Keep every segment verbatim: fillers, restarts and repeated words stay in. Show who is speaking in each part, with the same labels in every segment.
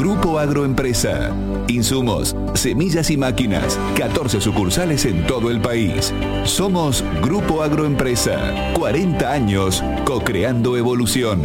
Speaker 1: Grupo Agroempresa. Insumos, semillas y máquinas. catorce sucursales en todo el país. Somos Grupo Agroempresa. cuarenta años co-creando evolución.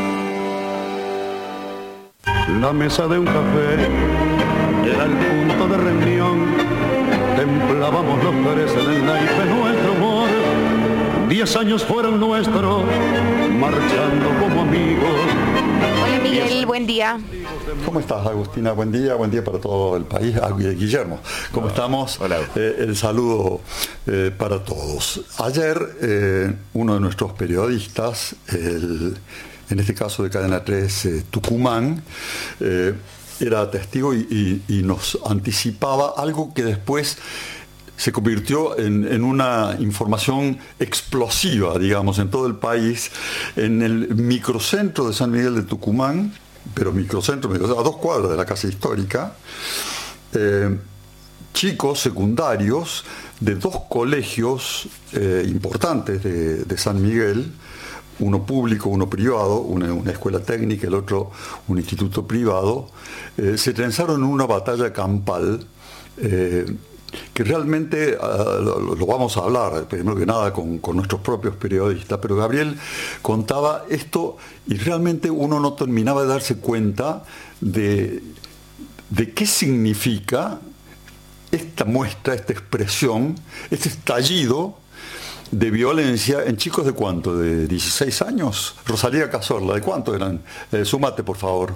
Speaker 2: La mesa de un café era el punto de reunión. Templábamos los tres en el naipe nuestro amor. Diez años fueron nuestros, marchando como amigos.
Speaker 3: Hola Miguel, buen día.
Speaker 4: ¿Cómo estás, Agustina? Buen día, buen día para todo el país. Ah, Guillermo, ¿cómo Hola. estamos?
Speaker 5: Hola.
Speaker 4: Eh, el saludo eh, para todos. Ayer eh, uno de nuestros periodistas, el, en este caso de Cadena tres eh, Tucumán, eh, era testigo y, y, y nos anticipaba algo que después se convirtió en, en una información explosiva, digamos, en todo el país, en el microcentro de San Miguel de Tucumán, pero microcentro, microcentro a dos cuadras de la Casa Histórica, eh, chicos secundarios de dos colegios eh, importantes de, de San Miguel, uno público, uno privado, una, una escuela técnica, el otro un instituto privado, eh, se trenzaron en una batalla campal, eh, que realmente uh, lo, lo vamos a hablar, primero que nada, con, con nuestros propios periodistas, pero Gabriel contaba esto y realmente uno no terminaba de darse cuenta de, de qué significa esta muestra, esta expresión, este estallido de violencia en chicos de cuánto, de dieciséis años. Rosalía Cazorla, ¿de cuánto eran? Eh, sumate, por favor.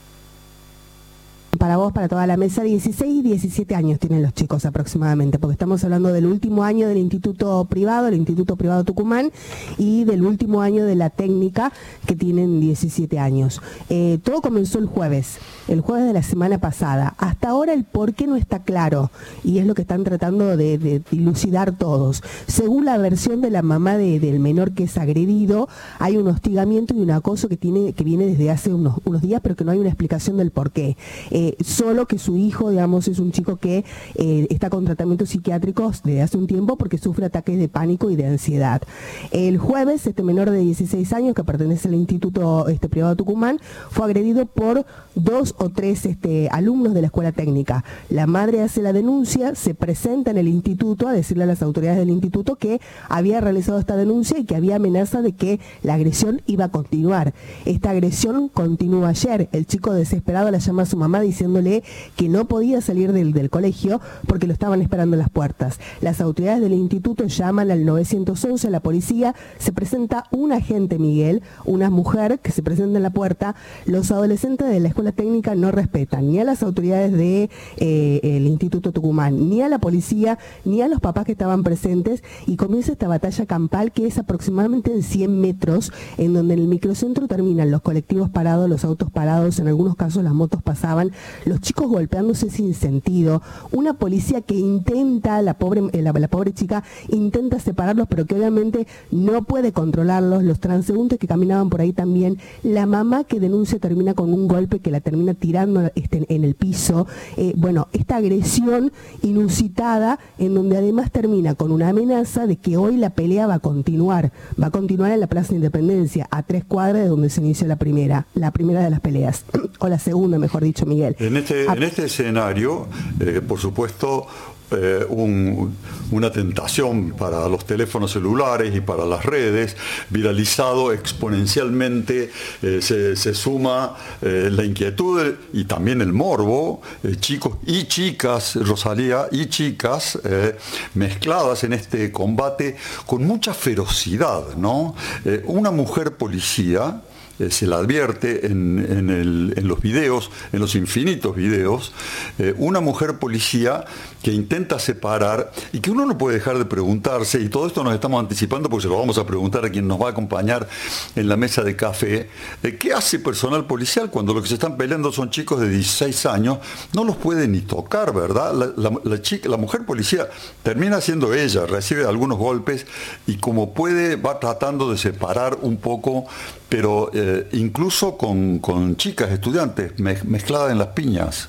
Speaker 6: Para vos, para toda la mesa, dieciséis y diecisiete años tienen los chicos aproximadamente, porque estamos hablando del último año del Instituto Privado, el Instituto Privado Tucumán, y del último año de la técnica, que tienen diecisiete años. Eh, todo comenzó el jueves, el jueves de la semana pasada. Hasta ahora el por qué no está claro, y es lo que están tratando de, de dilucidar todos. Según la versión de la mamá de, del menor que es agredido, hay un hostigamiento y un acoso que, tiene, que viene desde hace unos, unos días, pero que no hay una explicación del por qué. Eh, solo que su hijo, digamos, es un chico que eh, está con tratamientos psiquiátricos desde hace un tiempo porque sufre ataques de pánico y de ansiedad. El jueves, este menor de dieciséis años, que pertenece al Instituto este, Privado Tucumán, fue agredido por dos o tres este, alumnos de la escuela técnica. La madre hace la denuncia, se presenta en el instituto a decirle a las autoridades del instituto que había realizado esta denuncia y que había amenaza de que la agresión iba a continuar. Esta agresión continúa ayer. El chico desesperado la llama a su mamá diciéndole que no podía salir del, del colegio porque lo estaban esperando en las puertas. Las autoridades del instituto llaman al nueve once, a la policía, se presenta un agente, Miguel, una mujer que se presenta en la puerta. Los adolescentes de la escuela técnica no respetan ni a las autoridades del de, eh, Instituto Tucumán, ni a la policía, ni a los papás que estaban presentes, y comienza esta batalla campal que es aproximadamente en cien metros, en donde en el microcentro terminan los colectivos parados, los autos parados, en algunos casos las motos pasaban, los chicos golpeándose sin sentido, una policía que intenta, la pobre, la, la pobre chica intenta separarlos, pero que obviamente no puede controlarlos, los transeúntes que caminaban por ahí también, la mamá que denuncia termina con un golpe que la termina tirando este, en el piso. Eh, bueno, esta agresión inusitada, en donde además termina con una amenaza de que hoy la pelea va a continuar, va a continuar en la Plaza Independencia, a tres cuadras de donde se inició la primera, la primera de las peleas, o la segunda, mejor dicho, Miguel.
Speaker 4: En este, en este escenario, eh, por supuesto, eh, un, una tentación para los teléfonos celulares y para las redes, viralizado exponencialmente, eh, se, se suma eh, la inquietud y también el morbo, eh, chicos y chicas, Rosalía, y chicas eh, mezcladas en este combate con mucha ferocidad, ¿no? Eh, una mujer policía, Eh, se la advierte en, en, el, en los videos, en los infinitos videos, eh, una mujer policía que intenta separar y que uno no puede dejar de preguntarse, y todo esto nos estamos anticipando porque se lo vamos a preguntar a quien nos va a acompañar en la mesa de café, eh, ¿qué hace personal policial cuando lo que se están peleando son chicos de dieciséis años? No los puede ni tocar, ¿verdad? La, la, la, chica, la mujer policía termina siendo ella, recibe algunos golpes y como puede va tratando de separar un poco, pero eh, incluso con, con chicas, estudiantes, mez, mezcladas en las piñas.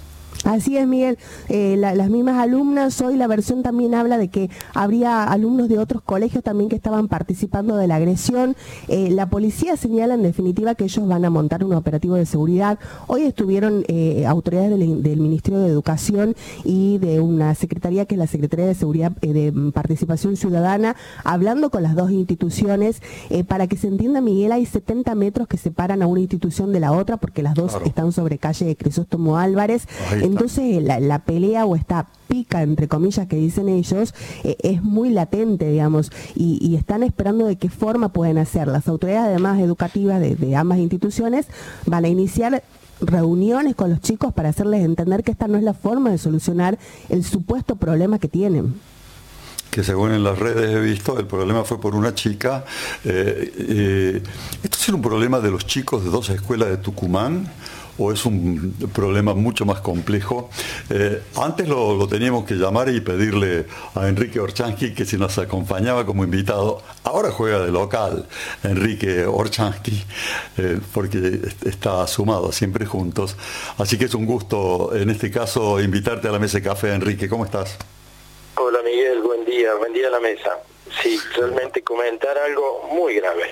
Speaker 6: Así es, Miguel. Eh, la, las mismas alumnas, hoy la versión también habla de que habría alumnos de otros colegios también que estaban participando de la agresión. Eh, la policía señala en definitiva que ellos van a montar un operativo de seguridad. Hoy estuvieron eh, autoridades del, del Ministerio de Educación y de una secretaría que es la Secretaría de Seguridad eh, de Participación Ciudadana, hablando con las dos instituciones. Eh, para que se entienda, Miguel, hay setenta metros que separan a una institución de la otra porque las dos claro. están sobre calle Crisóstomo Álvarez. Ahí Entonces la, la pelea o esta pica, entre comillas, que dicen ellos, eh, es muy latente, digamos, y, y están esperando de qué forma pueden hacer. Las autoridades, además educativas de, de ambas instituciones, van a iniciar reuniones con los chicos para hacerles entender que esta no es la forma de solucionar el supuesto problema que tienen.
Speaker 4: Que según en las redes he visto, el problema fue por una chica. Eh, eh, ¿Esto es un problema de los chicos de dos escuelas de Tucumán? ¿O es un problema mucho más complejo? Eh, antes lo, lo teníamos que llamar y pedirle a Enrique Orchansky que si nos acompañaba como invitado. Ahora juega de local Enrique Orchansky, eh, porque está sumado siempre juntos. Así que es un gusto, en este caso, invitarte a la mesa de café. Enrique, ¿cómo estás?
Speaker 5: Hola Miguel, buen día, buen día a la mesa. Sí, realmente comentar algo muy grave.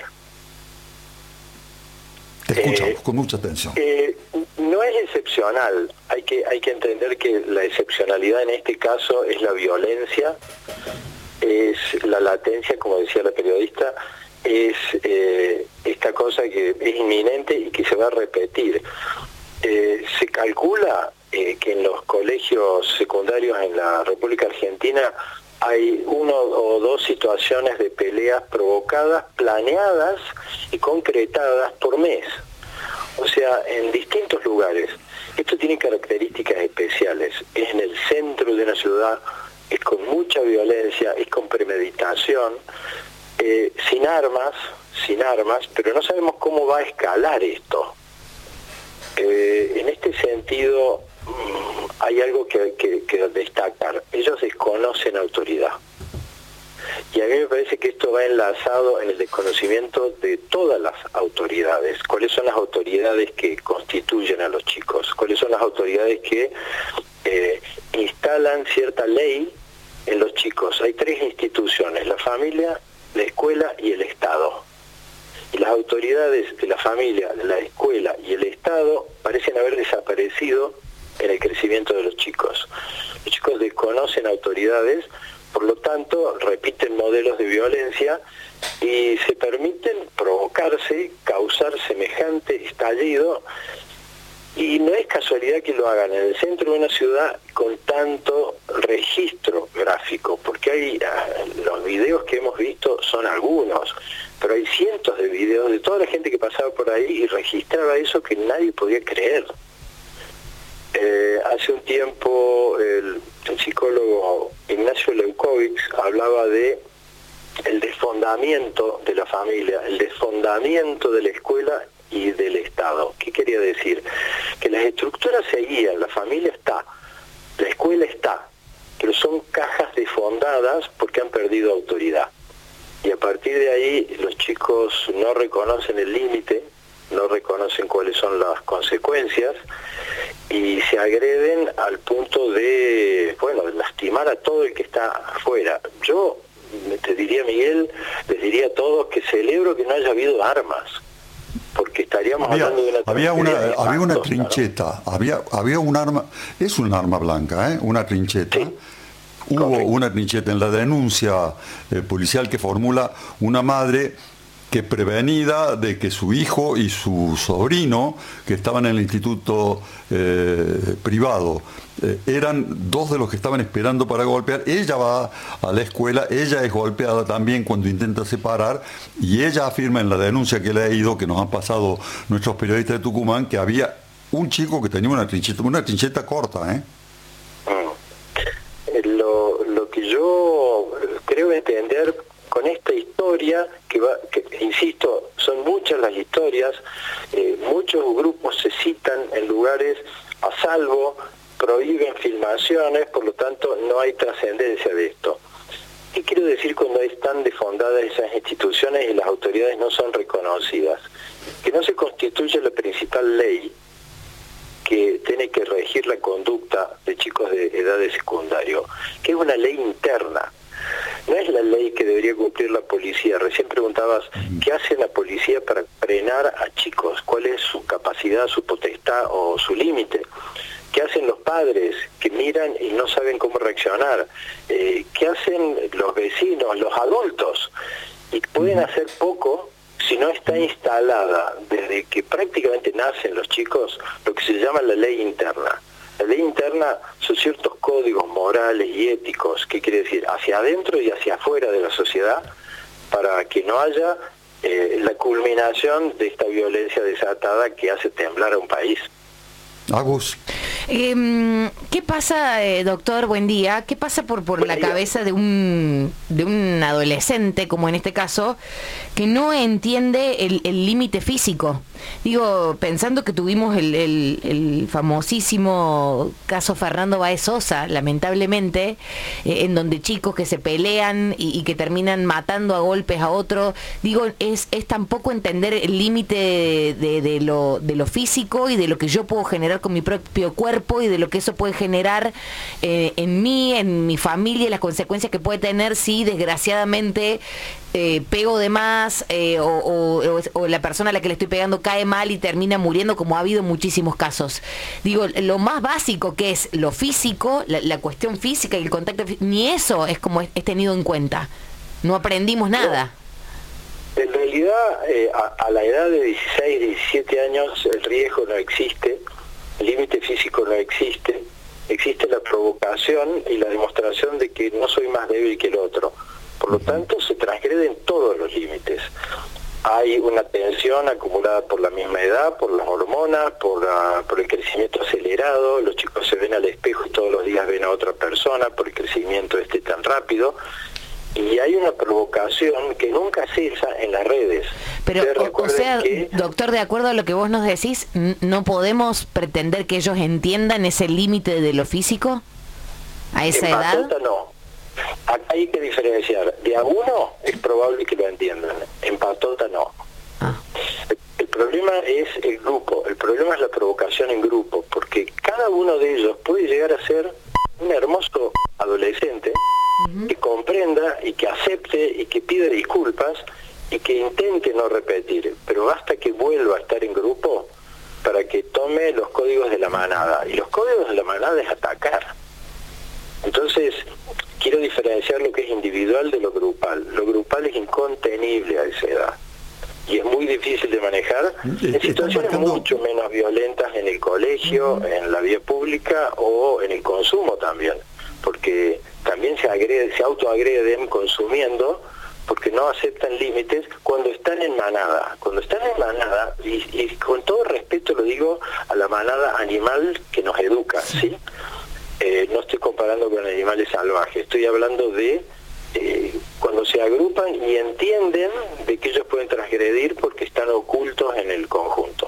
Speaker 4: Te escuchamos eh, con mucha atención.
Speaker 5: Eh, no es excepcional, hay que hay que entender que la excepcionalidad en este caso es la violencia, es la latencia, como decía la periodista, es eh, esta cosa que es inminente y que se va a repetir. Eh, se calcula eh, que en los colegios secundarios en la República Argentina hay uno o dos situaciones de peleas provocadas, planeadas y concretadas por mes. O sea, en distintos lugares. Esto tiene características especiales. Es en el centro de una ciudad, es con mucha violencia, es con premeditación, eh, sin armas, sin armas, pero no sabemos cómo va a escalar esto. Eh, en este sentido, hay algo que, que, que destacar. Ellos desconocen autoridad. Y a mí me parece que esto va enlazado en el desconocimiento de todas las autoridades. ¿Cuáles son las autoridades que constituyen a los chicos? ¿Cuáles son las autoridades que eh, instalan cierta ley en los chicos? Hay tres instituciones: la familia, la escuela y el Estado. Y las autoridades de la familia, de la escuela y el Estado parecen haber desaparecido en el crecimiento de los chicos. Los chicos desconocen autoridades, por lo tanto repiten modelos de violencia y se permiten provocarse, causar semejante estallido, y no es casualidad que lo hagan en el centro de una ciudad con tanto registro gráfico, porque hay los videos que hemos visto son algunos, pero hay cientos de videos de toda la gente que pasaba por ahí y registraba eso que nadie podía creer. Eh, hace un tiempo el, el psicólogo Ignacio Leukovic hablaba de el desfondamiento de la familia, el desfondamiento de la escuela y del Estado. ¿Qué quería decir? Que las estructuras seguían, la familia está, la escuela está, pero son cajas desfondadas porque han perdido autoridad. Y a partir de ahí los chicos no reconocen el límite, no reconocen cuáles son las consecuencias y se agreden al punto de, bueno, de lastimar a todo el que está afuera. Yo te diría, Miguel, les diría a todos que celebro que no haya habido armas, porque estaríamos
Speaker 4: había,
Speaker 5: hablando de una
Speaker 4: había una
Speaker 5: de
Speaker 4: había una
Speaker 5: impactos,
Speaker 4: trincheta, ¿no? había había un arma, es un arma blanca, ¿eh? Una trincheta.
Speaker 5: Sí.
Speaker 4: Hubo
Speaker 5: Correcto.
Speaker 4: Una trincheta en la denuncia eh, policial que formula una madre que, prevenida de que su hijo y su sobrino, que estaban en el instituto eh, privado, eh, eran dos de los que estaban esperando para golpear. Ella va a la escuela, ella es golpeada también cuando intenta separar, y ella afirma en la denuncia que he leído, que nos han pasado nuestros periodistas de Tucumán, que había un chico que tenía una trincheta, una trincheta corta, ¿eh?
Speaker 5: Lo, lo que yo creo entender con esta historia, que, va, que insisto, son muchas las historias, eh, muchos grupos se citan en lugares a salvo, prohíben filmaciones, por lo tanto no hay trascendencia de esto. ¿Qué quiero decir cuando están desfondadas esas instituciones y las autoridades no son reconocidas? Que no se constituye la principal ley que tiene que regir la conducta de chicos de edad de secundario, que es una ley interna. No es la ley que debería cumplir la policía. Recién preguntabas, ¿qué hace la policía para frenar a chicos? ¿Cuál es su capacidad, su potestad o su límite? ¿Qué hacen los padres que miran y no saben cómo reaccionar? Eh, ¿Qué hacen los vecinos, los adultos? Y pueden hacer poco si no está instalada desde que prácticamente nacen los chicos lo que se llama la ley interna. La ley interna son ciertos códigos morales y éticos, ¿qué quiere decir? Hacia adentro y hacia afuera de la sociedad, para que no haya eh, la culminación de esta violencia desatada que hace temblar a un país.
Speaker 4: Agus.
Speaker 3: Eh, ¿Qué pasa, eh, doctor? Buen día. ¿Qué pasa por, por la cabeza de un, de un adolescente, como en este caso, que no entiende el límite físico? Digo, pensando que tuvimos el, el, el famosísimo caso Fernando Báez Sosa, lamentablemente, eh, en donde chicos que se pelean y, y que terminan matando a golpes a otro. Digo, es, es tampoco entender el límite de, de, de, lo, de lo físico y de lo que yo puedo generar con mi propio cuerpo y de lo que eso puede generar eh, en mí, en mi familia, y las consecuencias que puede tener si desgraciadamente eh, pego de más eh, o, o, o la persona a la que le estoy pegando cae mal y termina muriendo, como ha habido muchísimos casos. Digo, lo más básico que es lo físico, la, la cuestión física y el contacto, ni eso es como es, es tenido en cuenta. No aprendimos nada.
Speaker 5: En realidad, eh, a, a la edad de dieciséis, diecisiete años, el riesgo no existe, el límite físico no existe, existe la provocación y la demostración de que no soy más débil que el otro. Por lo tanto, se transgreden todos los límites. Hay una tensión acumulada por la misma edad, por las hormonas, por, la, por el crecimiento acelerado. Los chicos se ven al espejo y todos los días ven a otra persona por el crecimiento este tan rápido. Y hay una provocación que nunca cesa en las redes.
Speaker 3: Pero, o, o sea, que, doctor, de acuerdo a lo que vos nos decís, ¿no podemos pretender que ellos entiendan ese límite de lo físico a esa
Speaker 5: en
Speaker 3: edad?
Speaker 5: Patota no. Acá hay que diferenciar. De a uno es probable que lo entiendan. En Patota no. Ah. El, el problema es el grupo. El problema es la provocación en grupo. Porque cada uno de ellos puede llegar a ser un hermoso adolescente uh-huh. que comprenda y que acepte y que pida disculpas y que intente no repetir. Pero basta que vuelva a estar en grupo para que tome los códigos de la manada. Y los códigos de la manada es atacar. Entonces, quiero diferenciar lo que es individual de lo grupal. Lo grupal es incontenible a esa edad. Y es muy difícil de manejar en situaciones marcando... mucho menos violentas en el colegio, uh-huh. en la vía pública o en el consumo también. Porque también se agrede, se autoagreden consumiendo porque no aceptan límites cuando están en manada. Cuando están en manada, y, y con todo respeto lo digo a la manada animal que nos educa, ¿sí? Eh, no estoy comparando con animales salvajes, estoy hablando de eh, cuando se agrupan y entienden de que ellos pueden transgredir porque están ocultos en el conjunto.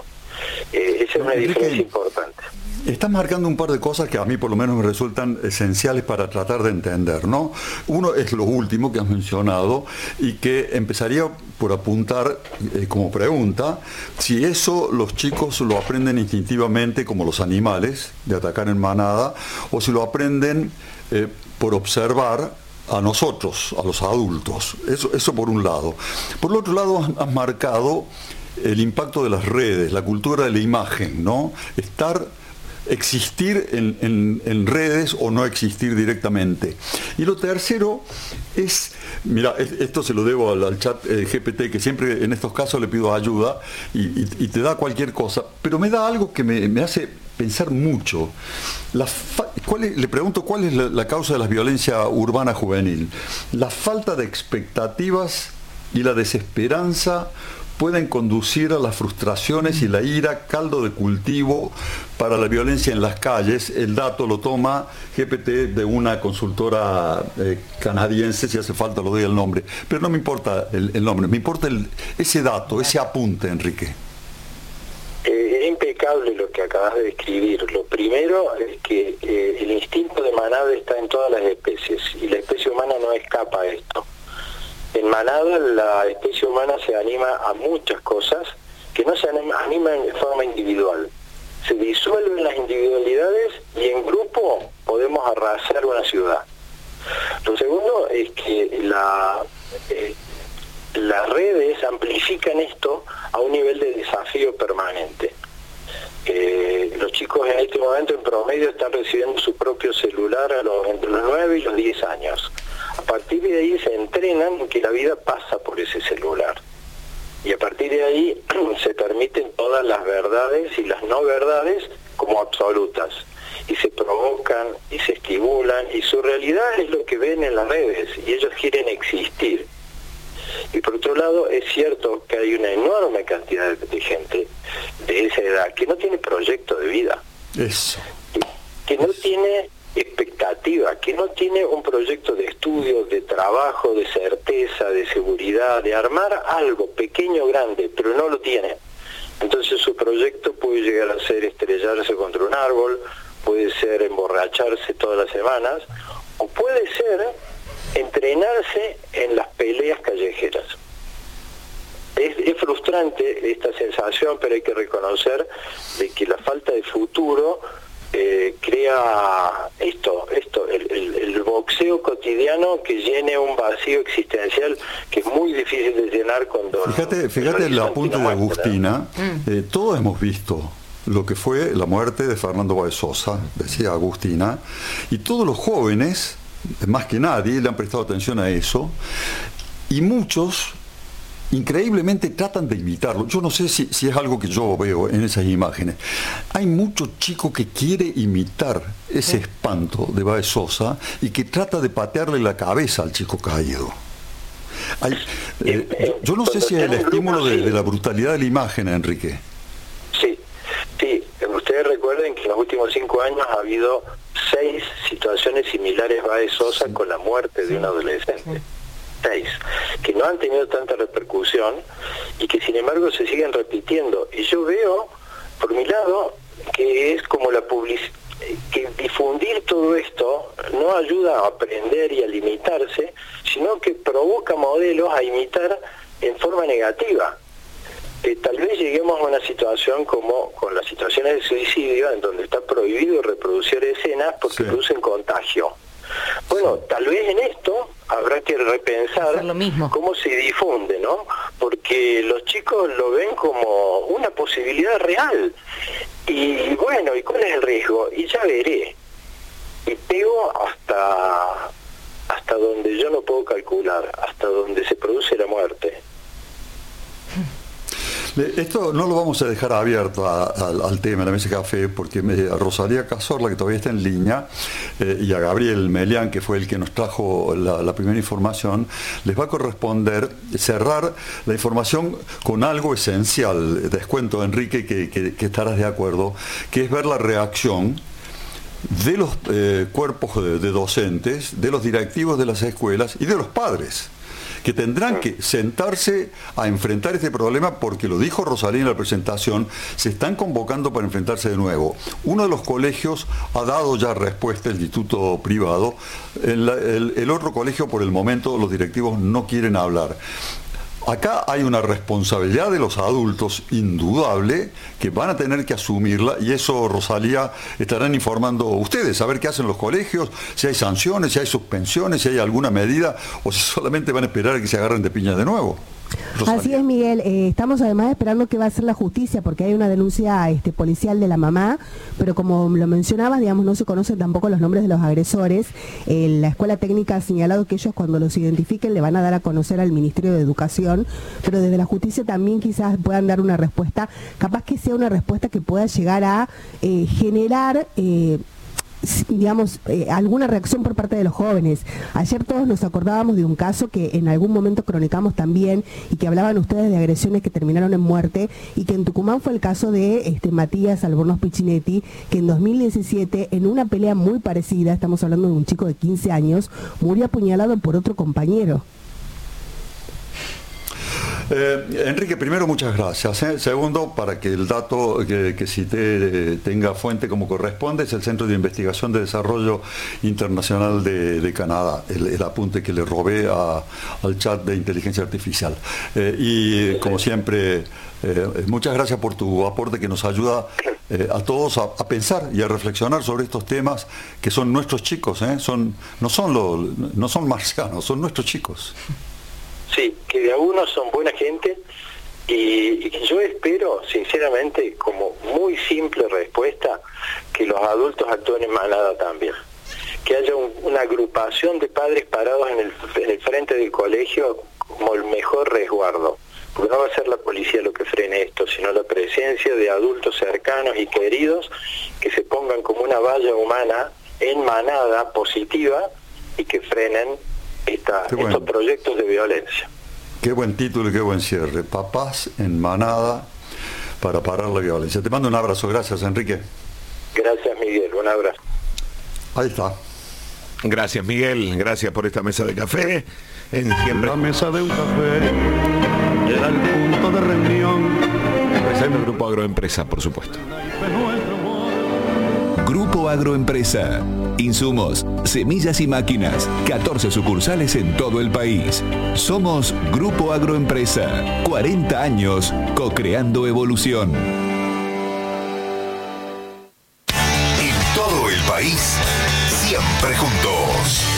Speaker 5: Eh, esa es una diferencia importante.
Speaker 4: Estás marcando un par de cosas que a mí por lo menos me resultan esenciales para tratar de entender, ¿no? Uno es lo último que has mencionado y que empezaría por apuntar eh, como pregunta, si eso los chicos lo aprenden instintivamente como los animales, de atacar en manada, o si lo aprenden eh, por observar a nosotros, a los adultos. Eso, eso por un lado. Por el otro lado has, has marcado el impacto de las redes, la cultura de la imagen, ¿no? Estar... existir en, en, en redes o no existir directamente. Y lo tercero es, mira, esto se lo debo al, al chat eh, G P T, que siempre en estos casos le pido ayuda y, y, y te da cualquier cosa, pero me da algo que me, me hace pensar mucho. La fa- ¿cuál es, le pregunto cuál es la, la causa de la violencia urbana juvenil. La falta de expectativas y la desesperanza pueden conducir a las frustraciones y la ira, caldo de cultivo para la violencia en las calles. El dato lo toma G P T de una consultora eh, canadiense, si hace falta lo doy el nombre, pero no me importa el, el nombre, me importa el, ese dato, ese apunte, Enrique.
Speaker 5: Eh, es impecable lo que acabas de describir. Lo primero es que eh, el instinto de manada está en todas las especies y la especie humana no escapa a esto. En manada la especie humana se anima a muchas cosas que no se anima, anima en forma individual. Se disuelven las individualidades cómo podemos arrasar una ciudad. Lo segundo es que la, eh, las redes amplifican esto a un nivel de desafío permanente. Eh, los chicos en este momento en promedio están recibiendo su propio celular a los, entre los nueve y los diez años. A partir de ahí se entrenan en que la vida pasa por ese celular. Y a partir de ahí se permiten todas las verdades y las no verdades como absolutas. Y se provocan y se estimulan y su realidad es lo que ven en las redes y ellos quieren existir. Y por otro lado es cierto que hay una enorme cantidad de gente de esa edad que no tiene proyecto de vida.
Speaker 4: Eso.
Speaker 5: Que no tiene expectativa, que no tiene un proyecto de estudio, de trabajo, de certeza, de seguridad, de armar algo pequeño o grande, pero no lo tiene. Entonces su proyecto puede llegar a ser estrellarse contra un árbol, puede ser emborracharse todas las semanas, o puede ser entrenarse en las peleas callejeras. Es, es frustrante esta sensación, pero hay que reconocer de que la falta de futuro eh, crea esto, esto el, el, el boxeo cotidiano que llene un vacío existencial que es muy difícil de llenar cuando...
Speaker 4: Fíjate, fíjate el apunte de Agustina, eh, todos hemos visto lo que fue la muerte de Fernando Báez Sosa, decía Agustina, y todos los jóvenes, más que nadie, le han prestado atención a eso, y muchos increíblemente tratan de imitarlo. Yo no sé si, si es algo que yo veo en esas imágenes. Hay mucho chico que quiere imitar ese espanto de Báez Sosa y que trata de patearle la cabeza al chico caído. Hay, eh, yo, yo no sé si es el estímulo de, de la brutalidad de la imagen, Enrique.
Speaker 5: Sí, sí. Ustedes recuerden que en los últimos cinco años ha habido seis situaciones similares a Báez Sosa con la muerte de un adolescente. Seis, que no han tenido tanta repercusión y que sin embargo se siguen repitiendo. Y yo veo, por mi lado, que es como la publicidad, que difundir todo esto no ayuda a aprender y a limitarse, sino que provoca modelos a imitar en forma negativa. Eh, tal vez lleguemos a una situación como con las situaciones de suicidio, en donde está prohibido reproducir escenas porque sí. producen contagio. Bueno, tal vez en esto habrá que repensar
Speaker 3: lo mismo.
Speaker 5: Cómo se difunde, ¿no? Porque los chicos lo ven como una posibilidad real. Y bueno, ¿y cuál es el riesgo? Y ya veré. Y pego hasta, hasta donde yo no puedo calcular, hasta donde se produce la muerte.
Speaker 4: Esto no lo vamos a dejar abierto a, a, al tema de la mesa de café, porque me, a Rosalía Cazorla, que todavía está en línea, eh, y a Gabriel Melián, que fue el que nos trajo la, la primera información, les va a corresponder cerrar la información con algo esencial. Descuento, Enrique, que, que, que estarás de acuerdo, que es ver la reacción de los eh, cuerpos de, de docentes, de los directivos de las escuelas y de los padres, que tendrán que sentarse a enfrentar este problema, porque lo dijo Rosalía en la presentación, se están convocando para enfrentarse de nuevo. Uno de los colegios ha dado ya respuesta, el instituto privado, el, el, el otro colegio por el momento los directivos no quieren hablar. Acá hay una responsabilidad de los adultos indudable que van a tener que asumirla, y eso, Rosalía, estarán informando ustedes, a ver qué hacen los colegios, si hay sanciones, si hay suspensiones, si hay alguna medida, o si solamente van a esperar a que se agarren de piña de nuevo. Rosalía.
Speaker 6: Así es, Miguel. Eh, estamos además esperando qué va a hacer la justicia, porque hay una denuncia este, policial de la mamá, pero como lo mencionabas, digamos, no se conocen tampoco los nombres de los agresores. Eh, la escuela técnica ha señalado que ellos, cuando los identifiquen, le van a dar a conocer al Ministerio de Educación, pero desde la justicia también quizás puedan dar una respuesta, capaz que sea una respuesta que pueda llegar a eh, generar... Eh, digamos, eh, alguna reacción por parte de los jóvenes. Ayer todos nos acordábamos de un caso que en algún momento cronicamos también, y que hablaban ustedes de agresiones que terminaron en muerte, y que en Tucumán fue el caso de este, Matías Albornoz Piccinetti, que en dos mil diecisiete, en una pelea muy parecida, estamos hablando de un chico de quince años, murió apuñalado por otro compañero.
Speaker 4: Eh, Enrique, primero, muchas gracias. ¿eh? Segundo, para que el dato que, que cité eh, tenga fuente como corresponde, es el Centro de Investigación de Desarrollo Internacional de, de Canadá, el, el apunte que le robé a, al chat de inteligencia artificial. Eh, y como siempre, eh, muchas gracias por tu aporte, que nos ayuda eh, a todos a, a pensar y a reflexionar sobre estos temas que son nuestros chicos, ¿eh? son, no, son lo, no son marcianos, son nuestros chicos.
Speaker 5: Sí, que de algunos son buena gente y, y yo espero, sinceramente, como muy simple respuesta, que los adultos actúen en manada también. Que haya un, una agrupación de padres parados en el, en el frente del colegio como el mejor resguardo. Porque no va a ser la policía lo que frene esto, sino la presencia de adultos cercanos y queridos que se pongan como una valla humana en manada positiva y que frenen esta,
Speaker 4: bueno.
Speaker 5: estos proyectos de violencia.
Speaker 4: Qué buen título y qué buen cierre. Papás en manada para parar la violencia. Te mando un abrazo. Gracias, Enrique.
Speaker 5: Gracias, Miguel. Un abrazo.
Speaker 4: Ahí está.
Speaker 7: Gracias, Miguel. Gracias por esta mesa de café. En siempre...
Speaker 2: La mesa de un café era el punto de reunión.
Speaker 7: El Grupo Agroempresa, por supuesto.
Speaker 1: Grupo Agroempresa. Insumos, semillas y máquinas. catorce sucursales en todo el país. Somos Grupo Agroempresa. cuarenta años co-creando evolución.
Speaker 8: En todo el país, siempre juntos.